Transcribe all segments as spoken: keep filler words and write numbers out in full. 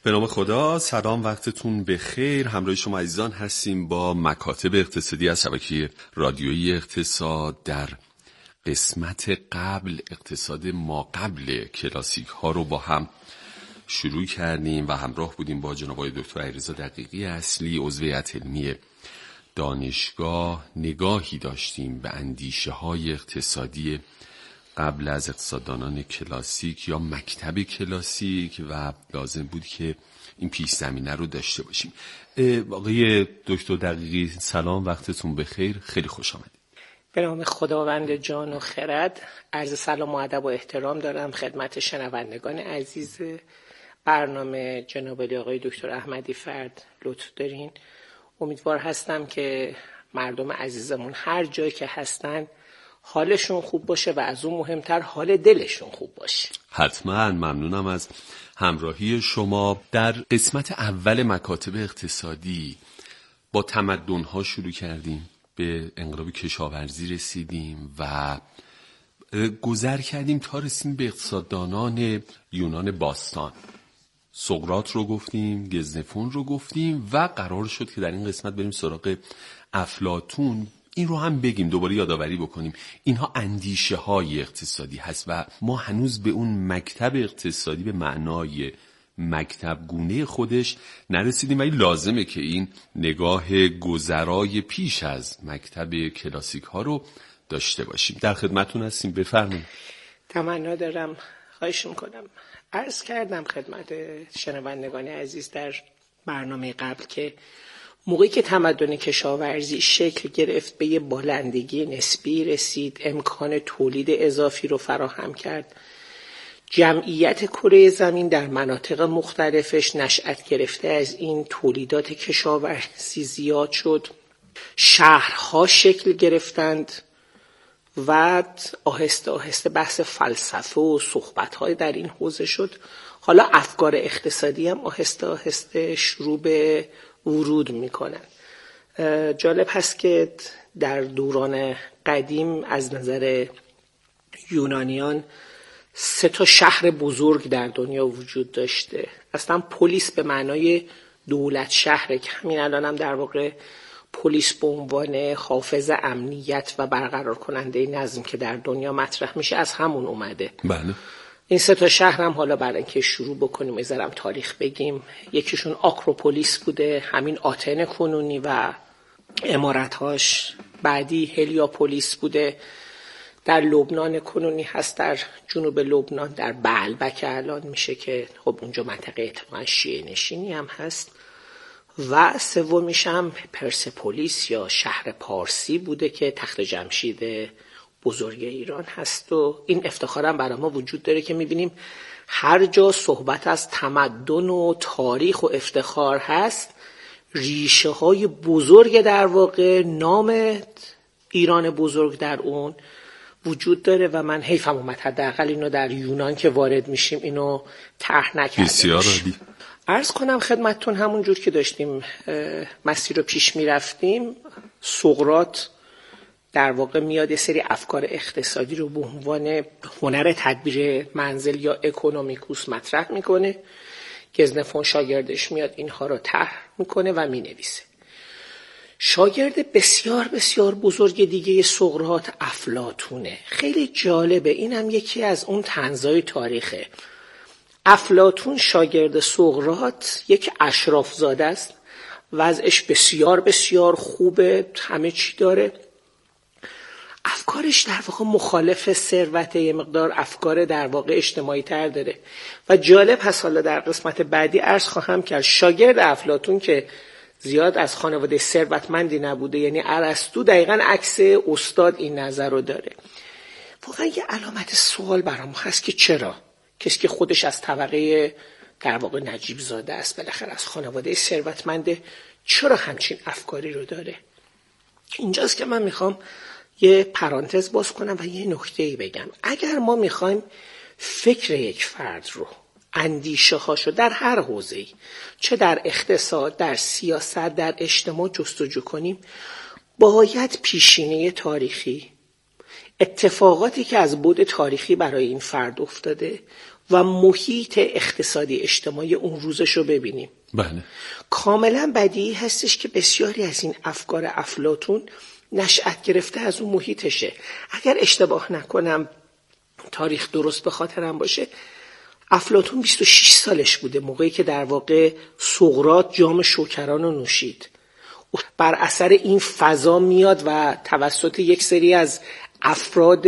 به نام خدا. سلام، وقتتون بخیر. همراه شما عزیزان هستیم با مکاتب اقتصادی از شبکه رادیویی اقتصاد. در قسمت قبل اقتصاد ما قبل کلاسیک ها رو با هم شروع کردیم و همراه بودیم با جناب آقای دکتر علیرضا دقیقی اصلی عضو هیئت علمی دانشگاه. نگاهی داشتیم به اندیشه های اقتصادی قبل از اقتصاددانان کلاسیک یا مکتب کلاسیک و لازم بود که این پیش زمینه رو داشته باشیم. آقای دکتر دقیقی سلام، وقتتون بخیر، خیلی خوش آمدید. به نام خداوند جان و خرد عرض سلام و ادب و احترام دارم خدمت شنوندگان عزیز برنامه. جناب آقای دکتر احمدی فرد لطف دارین. امیدوار هستم که مردم عزیزمون هر جایی که هستن حالشون خوب باشه و از اون مهمتر حال دلشون خوب باشه. حتما. ممنونم از همراهی شما. در قسمت اول مکاتب اقتصادی با تمدن‌ها شروع کردیم، به انقلاب کشاورزی رسیدیم و گذر کردیم تا رسیدیم به اقتصاددانان یونان باستان. سقراط رو گفتیم، گزنفون رو گفتیم و قرار شد که در این قسمت بریم سراغ افلاطون. این رو هم بگیم، دوباره یادآوری بکنیم اینها اندیشه های اقتصادی هست و ما هنوز به اون مکتب اقتصادی به معنای مکتب گونه خودش نرسیدیم، ولی لازمه که این نگاه گذرای پیش از مکتب کلاسیک ها رو داشته باشیم. در خدمتون هستیم، بفرمایید. تمنا دارم، خواهش میکنم. عرض کردم خدمت شنوندگان عزیز در برنامه قبل که موقعی که تمدن کشاورزی شکل گرفت، به یه بالندگی نسبی رسید، امکان تولید اضافی رو فراهم کرد، جمعیت کره زمین در مناطق مختلفش نشأت گرفته از این تولیدات کشاورزی زیاد شد، شهرها شکل گرفتند و آهسته آهسته بحث فلسفه و صحبت‌های در این حوزه شد. حالا افکار اقتصادی هم آهسته آهسته شروع به ورود میکنن. جالب هست که در دوران قدیم از نظر یونانیان سه تا شهر بزرگ در دنیا وجود داشته. اصلا پلیس به معنای دولت شهره که همین الان هم در واقع پلیس به عنوان حافظ امنیت و برقرار کننده نظم که در دنیا مطرح میشه از همون اومده. بله. این سه تا شهر هم حالا برای اینکه شروع بکنیم میذارم تاریخ بگیم. یکیشون آکروپولیس بوده، همین آتن کنونی و امارتهاش. بعدی هلیوپولیس بوده، در لبنان کنونی هست، در جنوب لبنان در بعلبک الان میشه که خب اونجا منطقه اتفاقا شیعه نشینی هم هست. و سومیش هم پرسپولیس یا شهر پارسی بوده که تخت جمشید بزرگ ایران هست. و این افتخارم برای ما وجود داره که میبینیم هر جا صحبت از تمدن و تاریخ و افتخار هست، ریشه های بزرگ در واقع نام ایران بزرگ در اون وجود داره و من حیفم اومد حداقل اینو در یونان که وارد میشیم اینو طرح نکرده. بسیار عالی. عرض کنم خدمتتون همون جور که داشتیم مسیر رو پیش میرفتیم، سقراط در واقع میاد یه سری افکار اقتصادی رو به عنوان هنر تدبیر منزل یا اکونومیکوس مطرح میکنه. گزنفون شاگردش میاد اینها رو طرح میکنه و مینویسه. شاگرد بسیار بسیار بزرگ دیگه سقراط افلاطونه. خیلی جالبه، اینم یکی از اون طنزای تاریخه. افلاطون شاگرد سقراط یک اشراف زاده است، وضعش بسیار بسیار خوبه، همه چی داره. افکارش در واقع مخالف ثروت، یه مقدار افکار در واقع اجتماعی تر داره و جالب هست. حالا در قسمت بعدی عرض خواهم کرد شاگرد افلاطون که زیاد از خانواده ثروتمندی نبوده، یعنی ارسطو دقیقاً عکس استاد این نظر رو داره. واقعا یه علامت سوال برام هست که چرا کسی که خودش از طبقه در واقع نجیب زاده است، بالاخره از خانواده ثروتمنده، چرا همچین افکاری رو داره؟ اینجاست که من میخوام یه پرانتز باز کنم و یه نکته‌ای بگم. اگر ما میخوایم فکر یک فرد رو، اندیشه هاشو در هر حوزه‌ای، چه در اقتصاد، در سیاست، در اجتماع جستجو کنیم، باید پیشینه تاریخی، اتفاقاتی که از بعد تاریخی برای این فرد افتاده، و محیط اقتصادی اجتماعی اون روزش رو ببینیم. بله. کاملا بدیهی هستش که بسیاری از این افکار افلاطون نشأت گرفته از اون محیطشه. اگر اشتباه نکنم، تاریخ درست به خاطرم باشه، افلاطون بیست و شش سالش بوده موقعی که در واقع سقراط جام شوکران رو نوشید. بر اثر این فضا میاد و توسط یک سری از افراد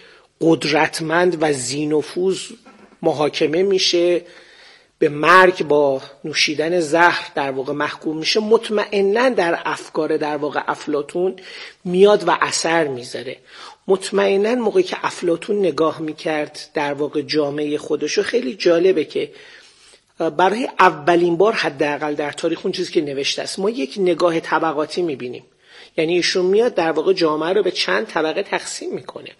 قدرتمند و ذی‌نفوذ محاکمه میشه، به مرگ با نوشیدن زهر در واقع محکوم میشه. مطمئناً در افکار در واقع افلاطون میاد و اثر میذاره. مطمئناً موقعی که افلاطون نگاه میکرد در واقع جامعه خودشو، خیلی جالبه که برای اولین بار حداقل در تاریخ اون چیزی که نوشته است، ما یک نگاه طبقاتی میبینیم. یعنی ایشون میاد در واقع جامعه رو به چند طبقه تقسیم میکنه،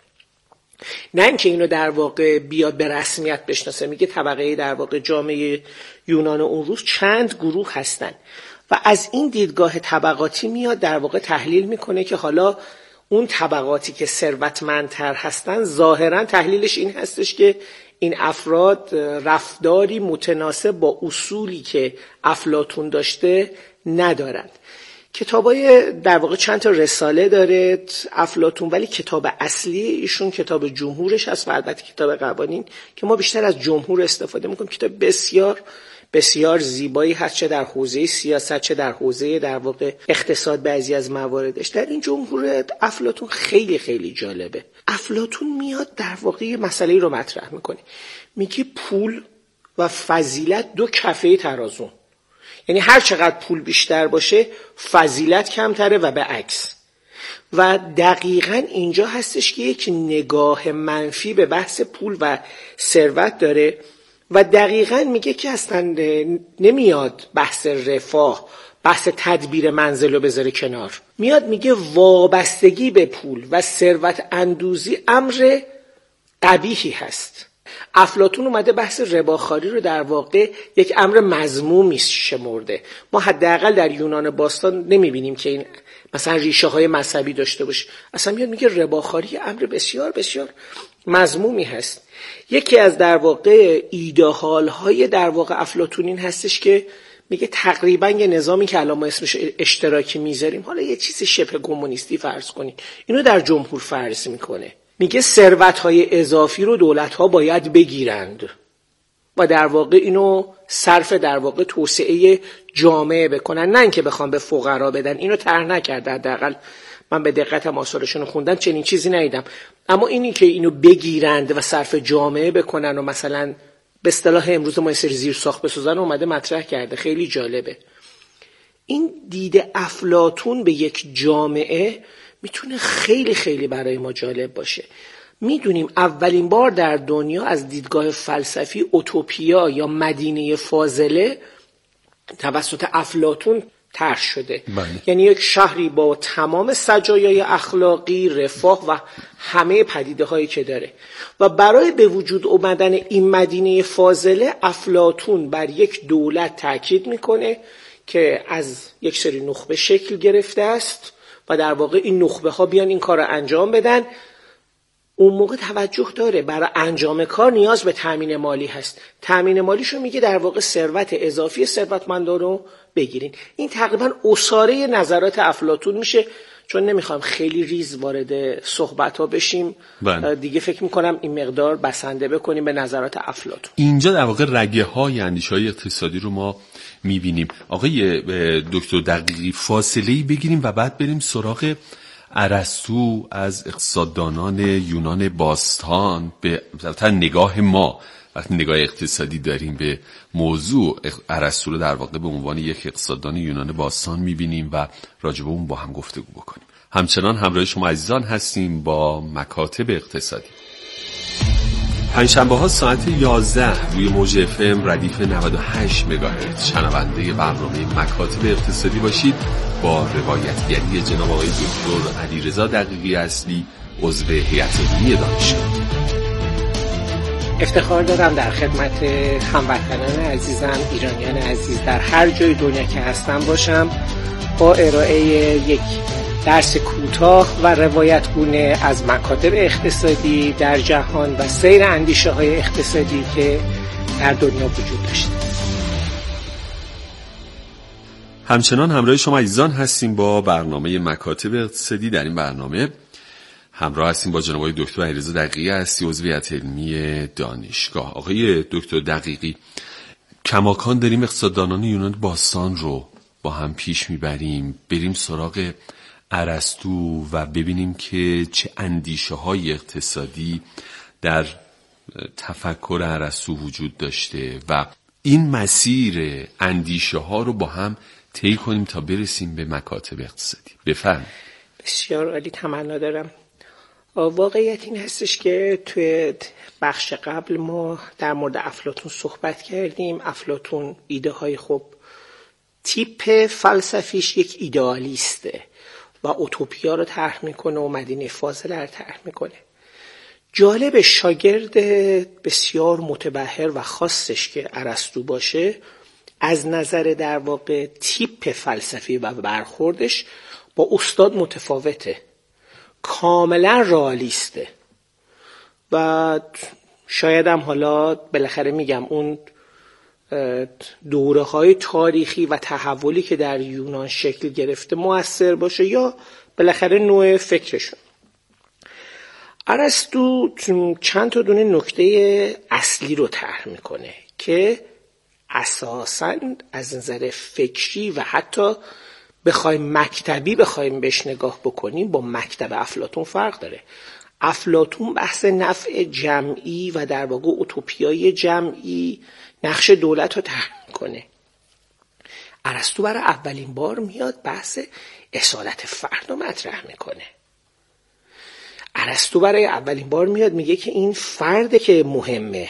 نه اینکه اینو در واقع بیاد به رسمیت بشناسه. میگه طبقه در واقع جامعه یونان اون روز چند گروه هستن و از این دیدگاه طبقاتی میاد در واقع تحلیل میکنه که حالا اون طبقاتی که ثروتمندتر هستن، ظاهرا تحلیلش این هستش که این افراد رفتاری متناسب با اصولی که افلاطون داشته ندارند. کتابای در واقع چند تا رساله داره افلاطون، ولی کتاب اصلی ایشون کتاب جمهورش هست و البته کتاب قوانین که ما بیشتر از جمهور استفاده میکنیم. کتاب بسیار بسیار زیبایی هست، چه در حوزه سیاست چه در حوزه در واقع اقتصاد. بعضی از مواردش در این جمهور افلاطون خیلی خیلی جالبه. افلاطون میاد در واقع مسئله رو مطرح میکنه، میگه پول و فضیلت دو کفه ترازو، یعنی هر چقدر پول بیشتر باشه فضیلت کمتره و به عکس. و دقیقاً اینجا هستش که یک نگاه منفی به بحث پول و ثروت داره و دقیقاً میگه که اصلا نمیاد بحث رفاه، بحث تدبیر منزل رو بذاره کنار، میاد میگه وابستگی به پول و ثروت اندوزی امر قبیحی هست. افلاطون اومده بحث رباخواری رو در واقع یک امر مذمومی شمرده. ما حداقل در یونان باستان نمیبینیم که این مثلا ریشه های مذهبی داشته باشه. اصلا میاد میگه رباخواری امر بسیار بسیار مذمومی هست. یکی از در واقع ایدئال های در واقع افلاطون این هستش که میگه تقریبا یه نظامی که الان ما اسمش اشتراکی میذاریم، حالا یه چیز شبه کمونیستی فرض کنیم، اینو در جمهور فرض میکنه. میگه ثروت‌های اضافی رو دولت‌ها باید بگیرند و در واقع اینو صرف در واقع توسعه جامعه بکنن، نه اینکه بخوام به فقرا بدن. اینو طرح نکرده، حداقل من به دقت آثارشون خوندم چنین چیزی ندیدم. اما اینی که اینو بگیرند و صرف جامعه بکنن و مثلا به اصطلاح امروز ما یه سری زیرساخت بسازن اومده مطرح کرده. خیلی جالبه. این دید افلاطون به یک جامعه میتونه خیلی خیلی برای ما جالب باشه. میدونیم اولین بار در دنیا از دیدگاه فلسفی اوتوپیا یا مدینه فاضله توسط افلاطون طرح شده. بله. یعنی یک شهری با تمام سجایای اخلاقی، رفاه و همه پدیده هایی که داره و برای به وجود اومدن این مدینه فاضله افلاطون بر یک دولت تاکید میکنه که از یک سری نخبه شکل گرفته است و در واقع این نخبه ها بیان این کار رو انجام بدن. اون موقع توجه داره برای انجام کار نیاز به تامین مالی هست. تامین مالیشو میگه در واقع ثروت اضافی ثروتمندا رو بگیرین. این تقریبا اساره نظرات افلاطون میشه. چون نمیخوام خیلی ریز وارد صحبت ها بشیم، بله. دیگه فکر میکنم این مقدار بسنده بکنیم به نظرات افلاطون. اینجا در واقع رگه های اندیشه های اقتصادی رو ما میبینیم. آقای دکتر دقیقی، فاصله‌ای بگیریم و بعد بریم سراغ ارسطو از اقتصاددانان یونان باستان. به نگاه ما وقتی نگاه اقتصادی داریم به موضوع، ارسطو رو در واقع به عنوان یک اقتصاددان یونان باستان میبینیم و راجع به اون با هم گفتگو بکنیم. همچنان همراه شما عزیزان هستیم با مکاتب اقتصادی. پنجشنبه ها ساعت یازده روی موج اف ام ردیف نود و هشت مگاهرتز شنونده برنامه مکاتب اقتصادی باشید با روایتگری جناب آقای دکتر علیرضا دقیقی اصلی، عضو هیئت علمی دانشگاه. افتخار دارم در خدمت هموطنان عزیزم، ایرانیان عزیز در هر جای دنیا که هستم باشم با ارائه یک درس کوتاه و روایتگونه از مکاتب اقتصادی در جهان و سیر اندیشه های اقتصادی که در دنیا وجود داشته. همچنان همراه شما عزیزان هستیم با برنامه مکاتب اقتصادی. در این برنامه همراه هستیم با جناب آقای دکتر علیرضا دقیقی هستی، عضو هیئت علمی دانشگاه. آقای دکتر دقیقی، کماکان داریم اقتصاددانان یونان باستان رو با هم پیش میبریم، بریم سراغ ارسطو و ببینیم که چه اندیشه های اقتصادی در تفکر ارسطو وجود داشته و این مسیر اندیشه ها رو با هم طی کنیم تا برسیم به مکاتب اقتصادی. بفرمایید. بسیار عالی، تمنا دارم. واقعیت این هستش که توی بخش قبل ما در مورد افلاطون صحبت کردیم. افلاطون ایده های خوب تیپ فلسفیش یک ایدئالیسته و اوتوپیا رو طرح میکنه و مدینه فاضله رو طرح میکنه. جالب، شاگرد بسیار متبحر و خاصش که ارسطو باشه از نظر در واقع تیپ فلسفی و برخوردش با استاد متفاوته، کاملا رئالیسته و شاید هم حالا بالاخره میگم اون دوره های تاریخی و تحولی که در یونان شکل گرفته مؤثر باشه یا بالاخره نوع فکرشون. ارسطو چند تا دونه نکته اصلی رو طرح میکنه که اساساً از نظر فکری و حتی بخوایم مکتبی بخوایم بهش نگاه بکنیم با مکتب افلاطون فرق داره. افلاطون بحث نفع جمعی و در واقع اوتوپیای جمعی، نقش دولت رو طرح میکنه. ارسطو برای اولین بار میاد بحث اصالت فرد رو مطرح میکنه. ارسطو برای اولین بار میاد میگه که این فرده که مهمه،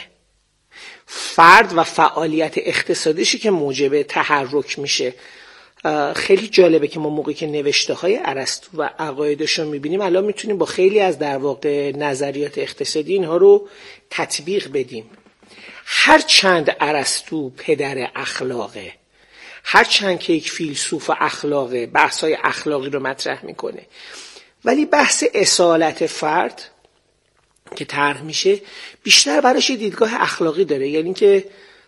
فرد و فعالیت اقتصادیشی که موجب تحرک میشه. خیلی جالبه که ما موقعی که نوشته های ارسطو و عقایدش رو میبینیم الان میتونیم با خیلی از در واقع نظریات اقتصادی اینها رو تطبیق بدیم. هر چند ارسطو پدر اخلاقه، هر چند که یک فیلسوف اخلاقه، بحث های اخلاقی رو مطرح میکنه، ولی بحث اصالت فرد که طرح میشه بیشتر براش دیدگاه اخلاقی داره. یعنی که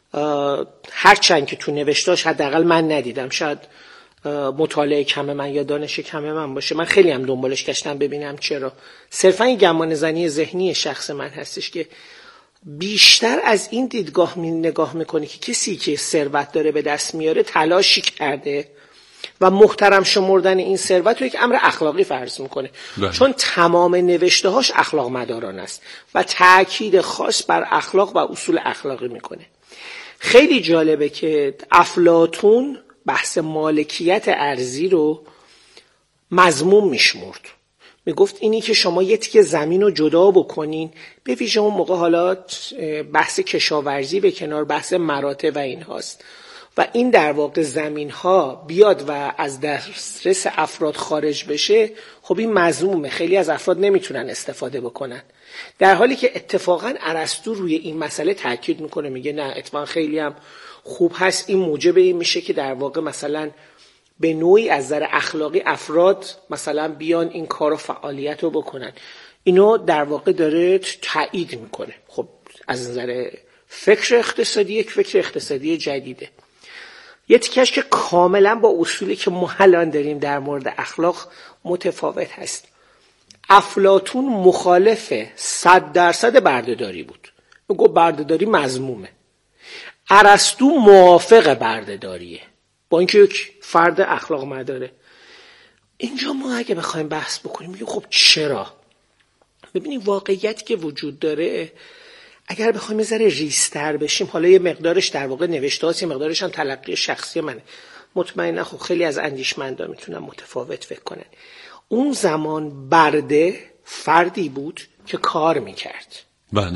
هر چند که تو نوشتاش حداقل من ندیدم، شاید مطالعه کم من یا دانش کم من باشه، من خیلی هم دنبالش گشتم ببینم چرا، صرفا این گمان زنی ذهنی شخص من هستش که بیشتر از این دیدگاه می نگاه میکنه که کسی که ثروت داره به دست میاره تلاشی کرده و محترم شمردن این ثروت رو یک امر اخلاقی فرض میکنه. بله. چون تمام نوشته‌هاش اخلاق مداران است و تأکید خاص بر اخلاق و اصول اخلاقی میکنه. خیلی جالبه که افلاطون بحث مالکیت ارضی رو مذموم میشمرد. میگفت اینی که شما یه تیکه زمین رو جدا بکنین، به ویژه اون موقع حالا بحث کشاورزی به کنار، بحث مراتع و این هاست و این در واقع زمین ها بیاد و از دسترس افراد خارج بشه، خب این مذمومه، خیلی از افراد نمیتونن استفاده بکنن. در حالی که اتفاقا ارسطو روی این مسئله تاکید میکنه، میگه نه اتفاقا خیلی هم خوب هست، این موجب این میشه که در واقع مثلا به نوعی از نظر اخلاقی افراد مثلا بیان این کار و فعالیت رو بکنن. اینو در واقع داره تایید میکنه. خب از نظر فکر اقتصادی یک فکر اقتصادی جدیده، یه تیکش که کاملا با اصولی که ما الان داریم در مورد اخلاق متفاوت هست. افلاطون مخالف صد درصد بردهداری بود، میگه بردهداری مذمومه. ارسطو موافق بردهداریه با اینکه یک فرد اخلاق مداره. اینجا ما اگه بخوایم بحث بکنیم میگه خب چرا؟ ببینید واقعیتی که وجود داره اگر بخوایم یه ذره ریزتر بشیم، حالا یه مقدارش در واقع نوشته هاست، یه مقدارش هم تلقی شخصی منه، مطمئنا خب خیلی از اندیشمندان میتونن متفاوت فکر کنن. اون زمان برده فردی بود که کار میکرد. بله.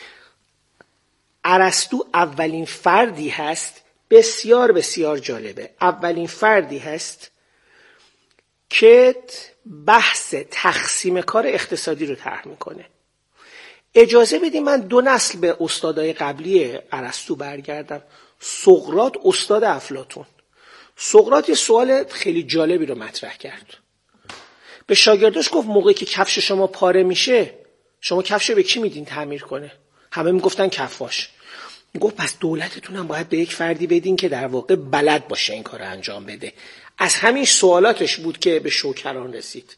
ارسطو اولین فردی هست، بسیار بسیار جالبه، اولین فردی هست که بحث تقسیم کار اقتصادی رو طرح میکنه. اجازه بدید من دو نسل به استادای قبلی ارسطو برگردم. سقراط استاد افلاطون. سقراط یه سوال خیلی جالبی رو مطرح کرد. به شاگرداش گفت موقعی که کفش شما پاره میشه شما کفش به کی میدین تعمیر کنه؟ همه میگفتن کفاش. گفت پس دولتتون هم باید به یک فردی بدین که در واقع بلد باشه این کار رو انجام بده. از همین سوالاتش بود که به شوکران رسید.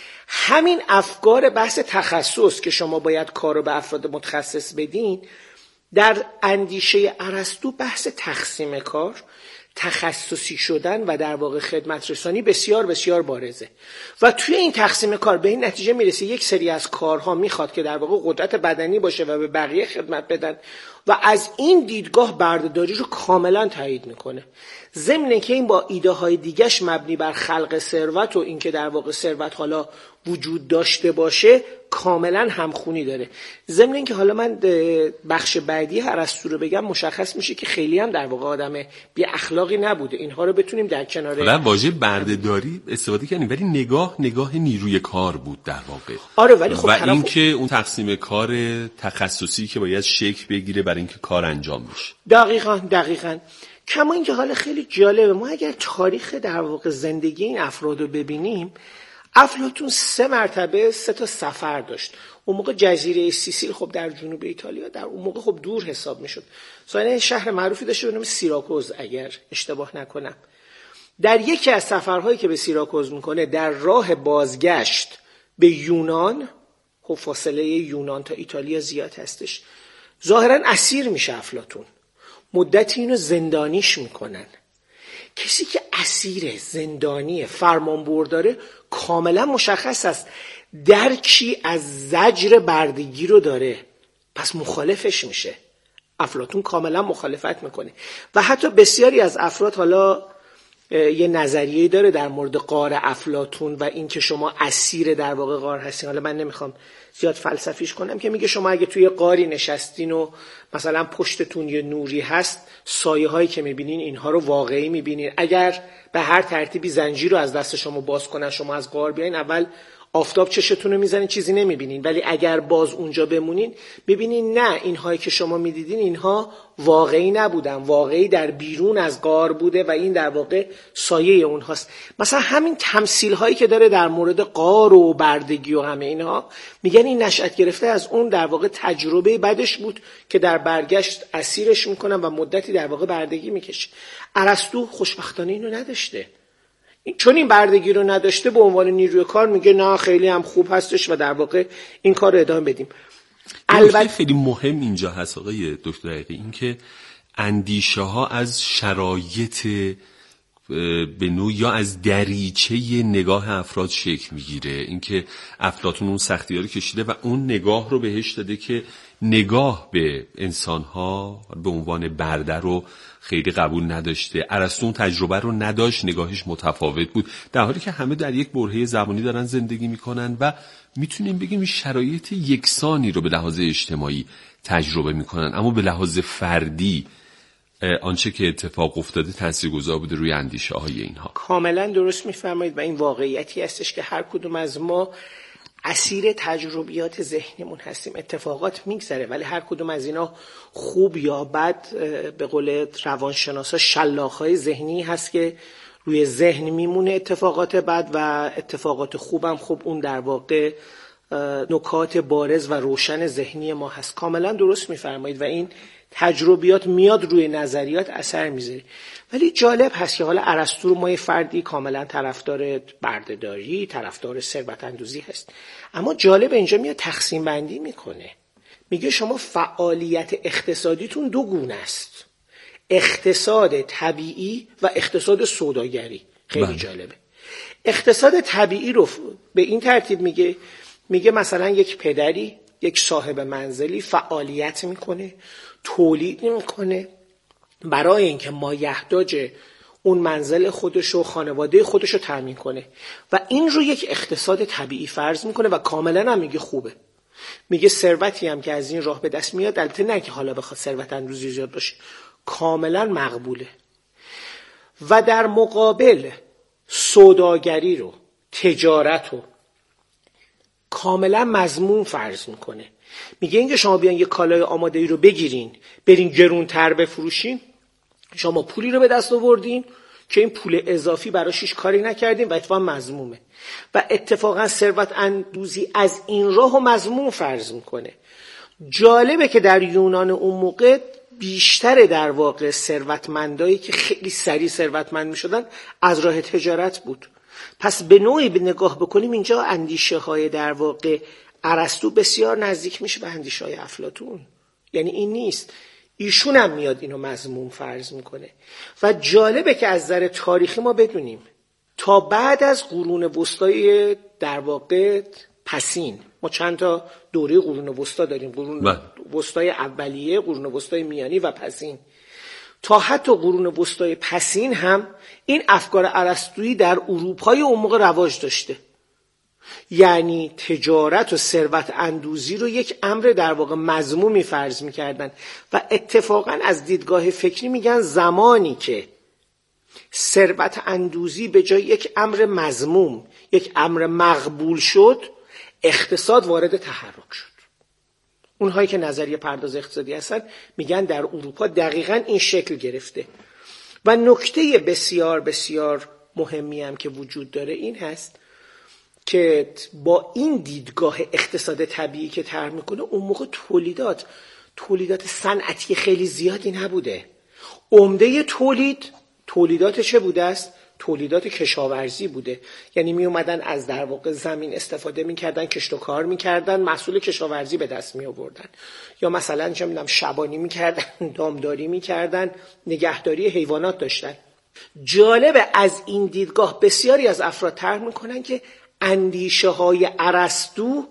همین افکار بحث تخصص که شما باید کار رو به افراد متخصص بدین، در اندیشه ارسطو بحث تقسیم کار، تخصصی شدن و در واقع خدمت رسانی بسیار بسیار بارزه و توی این تقسیم کار به این نتیجه میرسه یک سری از کارها میخواد که در واقع قدرت بدنی باشه و به بقیه خدمت بدن و از این دیدگاه بردهداری رو کاملا تایید میکنه. ضمن که این با ایده های دیگش مبنی بر خلق ثروت و این که در واقع ثروت حالا وجود داشته باشه کاملا همخونی داره. ضمن این که حالا من بخش بعدی ارسطو رو بگم مشخص میشه که خیلی هم در واقع آدم بی اخلاقی نبوده. اینها رو بتونیم در کنار حالا واژه بردهداری استفاده کردیم ولی نگاه نگاه نیروی کار بود در واقع. آره ولی خب و این که اون تقسیم کار تخصصی که باید شکل بگیره برای اینکه کار انجام میشه. دقیقاً دقیقاً. کما اینکه حالا خیلی جالبه، ما اگر تاریخ در واقع زندگی این افراد رو ببینیم، افلاطون سه مرتبه سه تا سفر داشت. اون موقع جزیره سیسیل خب در جنوب ایتالیا در اون موقع خب دور حساب میشد. ساینه شهر معروفی داشته به نام سیراکوز اگر اشتباه نکنم. در یکی از سفرهایی که به سیراکوز میکنه در راه بازگشت به یونان، خب فاصله یونان تا ایتالیا زیاد هستش، ظاهرا اسیر میشه افلاطون. مدتی اینو زندانیش میکنن. کسی که اسیر زندانی فرمانبرداره کاملا مشخص است درکی از زجر بردگی رو داره، پس مخالفش میشه. افلاطون کاملا مخالفت میکنه و حتی بسیاری از افراد حالا یه نظریه‌ای داره در مورد غار افلاطون و این که شما اسیر در واقع غار هستین. حالا من نمیخوام زیاد فلسفیش کنم که میگه شما اگه توی غاری نشستین و مثلا پشتتون یه نوری هست، سایه هایی که میبینین اینها رو واقعی میبینین. اگر به هر ترتیبی زنجیر رو از دست شما باز کنن شما از غار بیاین، اول آفتاب چشتون رو میزنین چیزی نمیبینین، ولی اگر باز اونجا بمونین ببینین نه، اینهایی که شما میدیدین اینها واقعی نبودن، واقعی در بیرون از غار بوده و این در واقع سایه اونهاست. مثلا همین تمثیل هایی که داره در مورد غار و بردگی و همه اینها، میگن این نشأت گرفته از اون در واقع تجربه بدش بود که در برگشت اسیرش میکنن و مدتی در واقع بردگی میکشه. ارسطو خوشبختانه اینو نداشته. چون این بردگی رو نداشته به عنوان نیروی کار میگه نه خیلی هم خوب هستش و در واقع این کار رو ادامه بدیم. البته خیلی مهم اینجا هست آقای دکتر حقیقی، این که اندیشه ها از شرایط به نوع یا از دریچه نگاه افراد شکل میگیره. اینکه افلاطون اون سختی‌ها رو کشیده و اون نگاه رو بهش داده که نگاه به انسان‌ها به عنوان برده رو خیلی قبول نداشته. ارسطو تجربه رو نداشت، نگاهش متفاوت بود، در حالی که همه در یک برهه زمانی دارن زندگی میکنن و میتونیم بگیم شرایط یکسانی رو به لحاظ اجتماعی تجربه میکنن، اما به لحاظ فردی آنچه که اتفاق افتاده تاثیرگذار بوده روی اندیشه های اینها. کاملا درست میفرمایید و این واقعیتی هستش که هر کدوم از ما اسیر تجربیات ذهنمون هستیم. اتفاقات میگذره ولی هر کدوم از اینا خوب یا بد به قول روانشناسا شلاخ‌های ذهنی هست که روی ذهن میمونه اتفاقات بد، و اتفاقات خوبم خب اون در واقع نکات بارز و روشن ذهنی ما هست. کاملا درست میفرمایید و این تجربیات میاد روی نظریات اثر میذاره. ولی جالب هست که حالا ارسطو ما یه فردی کاملا طرفدار بردهداری، طرفدار ثروت اندوزی هست، اما جالب اینجا میاد تقسیم بندی میکنه. میگه شما فعالیت اقتصادیتون دو گونه است، اقتصاد طبیعی و اقتصاد سوداگری. خیلی بله. جالبه. اقتصاد طبیعی رو به این ترتیب میگه میگه مثلا یک پدری، یک صاحب منزلی فعالیت میکنه، تولید میکنه برای اینکه مایحتاج اون منزل خودش و خانواده خودش رو تامین کنه و این رو یک اقتصاد طبیعی فرض میکنه و کاملا هم میگه خوبه. میگه ثروتی هم که از این راه به دست میاد، البته نه که حالا بخواد ثروت اندوزی زیاد باشه، کاملا مقبوله. و در مقابل سوداگری رو، تجارت رو کاملا مذموم فرض میکنه. میگه اینکه شما بیان یه کالای آماده‌ای رو بگیرین برین گرونتر بفروشین، شما پولی رو به دست آوردین که این پول اضافی براش هیچ کاری نکردین و اتفاقا مذمومه. و اتفاقا ثروت اندوزی از این راهو مذموم فرض میکنه. جالبه که در یونان اون موقع بیشتر در واقع ثروتمندایی که خیلی سریع ثروتمند می‌شدن از راه تجارت بود. پس به نوعی به نگاه بکنیم اینجا اندیشه های در واقع ارسطو بسیار نزدیک میشه به اندیشه های افلاطون. یعنی این نیست، ایشون هم میاد اینو مذموم فرض میکنه. و جالبه که از نظر تاریخی ما بدونیم تا بعد از قرون وسطای در واقع پسین، ما چند تا دوره قرون وسطا داریم، قرون وسطای اولیه، قرون وسطای میانی و پسین. تا حتی قرون وسطای پسین هم این افکار ارسطویی در اروپای اون موقع رواج داشته. یعنی تجارت و ثروت اندوزی رو یک امر در واقع مذمومی فرض می‌کردن و اتفاقا از دیدگاه فکری میگن زمانی که ثروت اندوزی به جای یک امر مذموم یک امر مقبول شد، اقتصاد وارد تحرک شد. اونهایی که نظریه پرداز اقتصادی هستن میگن در اروپا دقیقاً این شکل گرفته. و نکته بسیار بسیار مهمی هم که وجود داره این هست که با این دیدگاه اقتصاد طبیعی که طرح میکنه، اون موقع تولیدات تولیدات صنعتی خیلی زیادی نبوده. عمده تولید تولیدات چه بوده است؟ تولیدات کشاورزی بوده. یعنی می اومدن از در واقع زمین استفاده میکردن، کشت و کار میکردن، محصول کشاورزی به دست می آوردن. یا مثلا چه میدونم شبانی میکردن، دامداری میکردن، نگهداری حیوانات داشتن. جالبه از این دیدگاه بسیاری از افراد طرح میکنن که اندیشه های ارسطو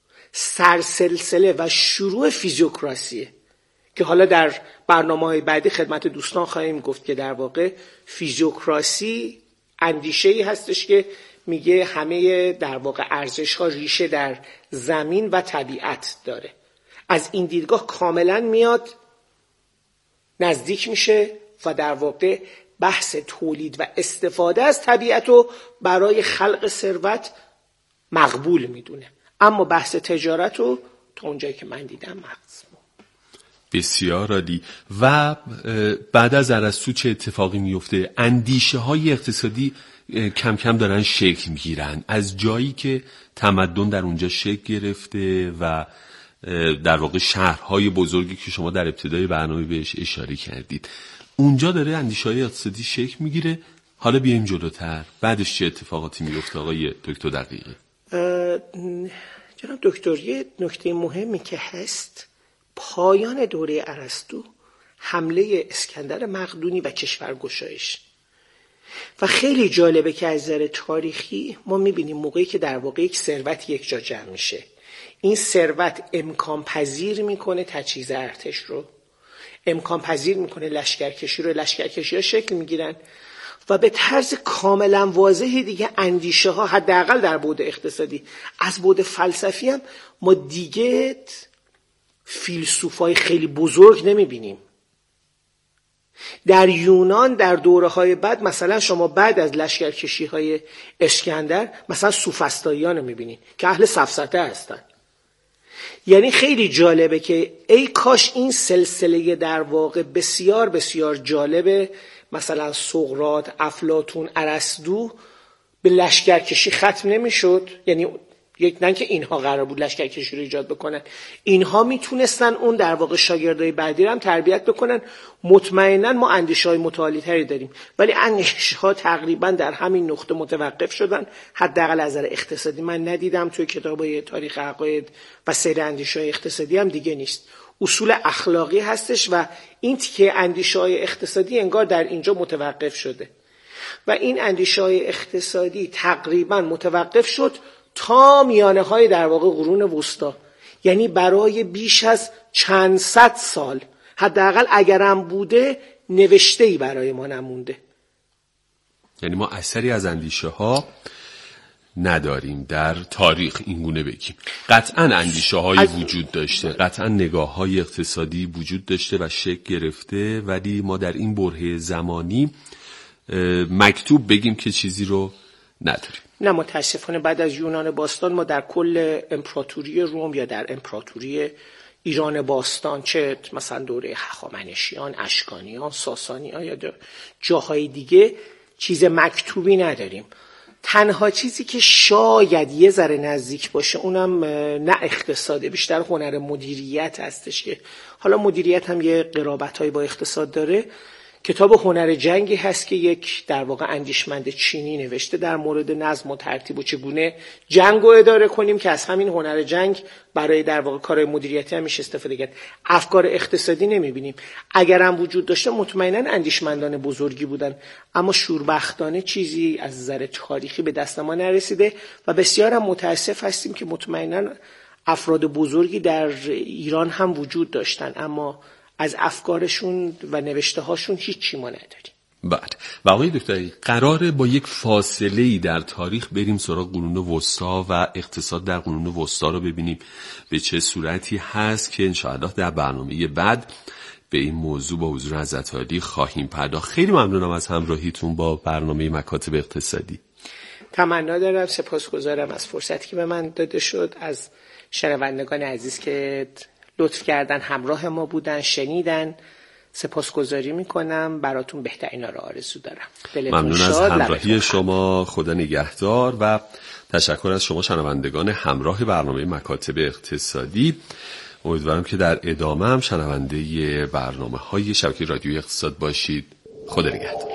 سرسلسله و شروع فیزیوکراسیه که حالا در برنامه‌های بعدی خدمت دوستان خواهیم گفت که در واقع فیزیوکراسی اندیشه‌ای هستش که میگه همه در واقع ارزش‌ها ریشه در زمین و طبیعت داره. از این دیدگاه کاملا میاد نزدیک میشه و در واقع بحث تولید و استفاده از طبیعت رو برای خلق ثروت مقبول میدونه، اما بحث تجارت رو تا اونجایی که من دیدم مذموم. بسیار عالی. و بعد از ارسطو چه اتفاقی میفته؟ اندیشه های اقتصادی کم کم دارن شکل میگیرن از جایی که تمدن در اونجا شکل گرفته و در واقع شهرهای بزرگی که شما در ابتدای برنامه بهش اشاره کردید، اونجا داره اندیشه های اقتصادی شکل میگیره. حالا بیایم جلوتر، بعدش چه اتفاقاتی میفته آقای دکتر دقیقی؟ جناب دکتر، یه نکته مهمی که هست، پایان دوره ارسطو حمله اسکندر مقدونی و کشورگشایش. و خیلی جالبه که از نظر تاریخی ما میبینیم موقعی که در واقع یک ثروت یک جا جمع میشه، این ثروت امکان پذیر میکنه تجهیز ارتش رو، امکان پذیر میکنه لشکرکشی رو، لشکرکشی ها شکل میگیرن و به طرز کاملا واضحی دیگه اندیشه ها، حداقل در بعد اقتصادی، از بعد فلسفی هم ما دیگه فیلسوفای خیلی بزرگ نمیبینیم. در یونان در دوره های بعد مثلا شما بعد از لشکرکشی های اسکندر مثلا سوفسطائیان رو میبینید که اهل سفسطه هستن. یعنی خیلی جالبه که ای کاش این سلسله در واقع بسیار بسیار جالبه، مثلا سقراط، افلاطون، ارسطو به لشکرکشی ختم نمیشد. یعنی یک نه که اینها قرار بود لشکرکشی رو ایجاد بکنن، اینها میتونستن اون در واقع شاگردای بعدی رو هم تربیت بکنن. مطمئنا ما اندیشه‌های متعالی‌تری داریم، ولی اندیشه‌ها تقریبا در همین نقطه متوقف شدن. حداقل از نظر اقتصادی من ندیدم توی کتاب‌های تاریخ عقاید و سیر اندیشه‌های اقتصادی هم دیگه نیست. اصول اخلاقی هستش و این تیکه اندیشه‌های اقتصادی انگار در اینجا متوقف شده و این اندیشه‌های اقتصادی تقریبا متوقف شد تا میانه های در واقع قرون وسطا. یعنی برای بیش از چند صد سال حداقل اگرم بوده نوشته‌ای برای ما نمونده. یعنی ما اثری از اندیشه ها نداریم در تاریخ، اینگونه بگیم. قطعا اندیشه های وجود داشته، قطعا نگاه های اقتصادی وجود داشته و شکل گرفته، ولی ما در این برهه زمانی مکتوب بگیم که چیزی رو نداریم. نه متاسفانه بعد از یونان باستان ما در کل امپراتوری روم یا در امپراتوری ایران باستان، چه مثلا دوره هخامنشیان، اشکانیان، ساسانیان یا جاهای دیگه، چیز مکتوبی نداریم. تنها چیزی که شاید یه ذره نزدیک باشه اونم نه اقتصاده، بیشتر هنر مدیریت هستش که حالا مدیریت هم یه قرابت‌هایی با اقتصاد داره. کتاب هنر جنگی هست که یک در واقع اندیشمند چینی نوشته در مورد نظم و ترتیب و چگونه جنگ رو اداره کنیم، که از همین هنر جنگ برای در واقع کارهای مدیریتی هم میشه استفاده کرد. افکار اقتصادی نمیبینیم. اگر هم وجود داشته مطمئنا اندیشمندان بزرگی بودن، اما شوربختانه چیزی از نظر تاریخی به دست ما نرسیده و بسیار هم متاسف هستیم که مطمئنا افراد بزرگی در ایران هم وجود داشتن، اما از افکارشون و نوشته هاشون هیچی ما نداریم. بعد و آقای دکتری قراره با یک فاصله‌ای در تاریخ بریم سراغ قرون وسطا و اقتصاد در قرون وسطا رو ببینیم به چه صورتی هست که انشاءالله در برنامه بعد به این موضوع با حضور حضرت عالی خواهیم پرداخت. خیلی ممنونم از همراهیتون با برنامه مکاتب اقتصادی. تمنا دارم، سپاسگزارم از فرصتی که به من داده شد، از شنوندگان عزیز که لطف کردن همراه ما بودن، شنیدن. سپاسگزاری میکنم، براتون بهترینا رو آرزو دارم. ممنون از همراهی شما، خدا نگهدار و تشکر از شما شنوندگان همراه برنامه مکاتب اقتصادی. امیدوارم که در ادامه هم شنونده برنامه های شبکه رادیوی اقتصاد باشید. خدا نگهدار.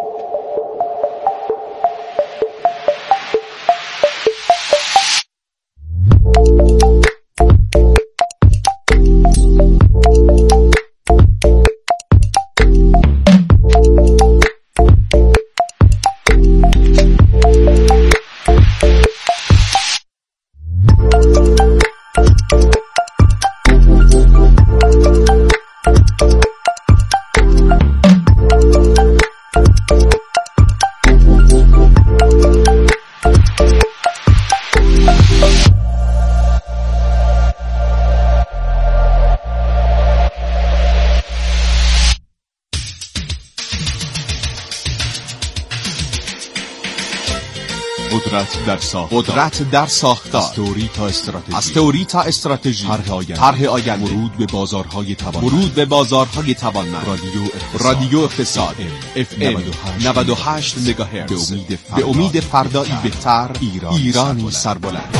قدرت در ساختار قدرت در ساختار از تئوری تا استراتژی از تئوری تا استراتژی طرح آینده طرح آینده ورود به بازارهای توانمند ورود به بازارهای توانمند رادیو اقتصاد رادیو اقتصاد اف ام نود و هشت مگاهرتز به امید فردا. به امید فردایی بهتر ایران ایرانی سربلند.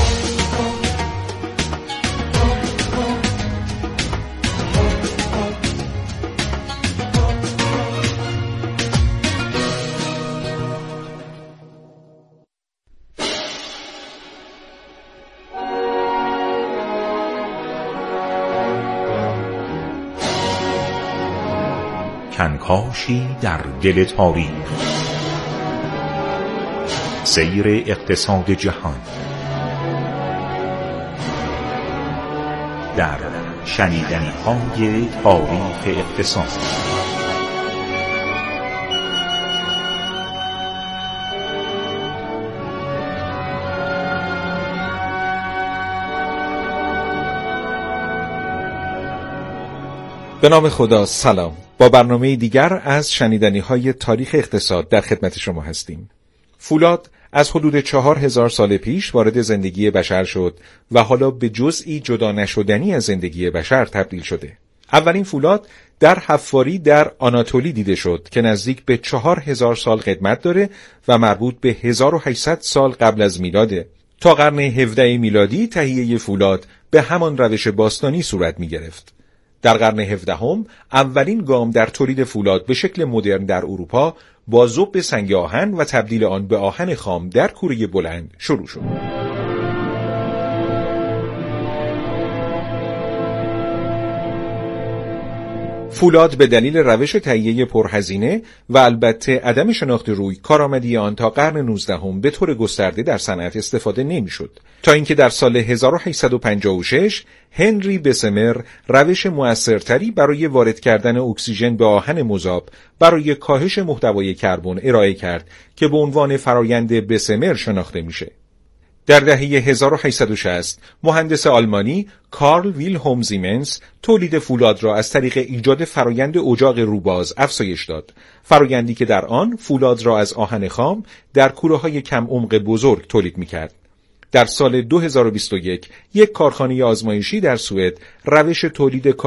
کنکاشی در دل تاریخ، سیر اقتصاد جهان در شنیدنی‌های تاریخ اقتصاد. به نام خدا، سلام. با برنامه دیگر از شنیدنی‌های تاریخ اقتصاد در خدمت شما هستیم. فولاد از حدود چهار هزار سال پیش وارد زندگی بشر شد و حالا به جزئی جدا نشدنی از زندگی بشر تبدیل شده. اولین فولاد در حفاری در آناتولی دیده شد که نزدیک به چهار هزار سال قدمت داره و مربوط به هزار و هشتصد سال قبل از میلاده. تا قرن هفدهم میلادی تهیه فولاد به همان روش باستانی صورت می گرفت. در قرن هفدهم اولین گام در تولید فولاد به شکل مدرن در اروپا با ذوب سنگ آهن و تبدیل آن به آهن خام در کوره بلند شروع شد. فولاد به دلیل روش تهیه پرهزینه و البته عدم شناخت روی کارآمدی آن تا قرن نوزدهم به طور گسترده در صنعت استفاده نمی‌شد، تا اینکه در سال هزار و هشتصد و پنجاه و شش هنری بسمر روش مؤثرتری برای وارد کردن اکسیژن به آهن مذاب برای کاهش محتوای کربن ارائه کرد که به عنوان فرایند بسمر شناخته میشه. در دهه هزار و هشتصد و شصت مهندس آلمانی کارل ویلهلم سیمنز تولید فولاد را از طریق ایجاد فرایند اجاق روباز افزایش داد، فرایندی که در آن فولاد را از آهن خام در کوره‌های کم عمق بزرگ تولید می‌کرد. در سال دو هزار و بیست و یک یک کارخانه آزمایشی در سوئد روش تولید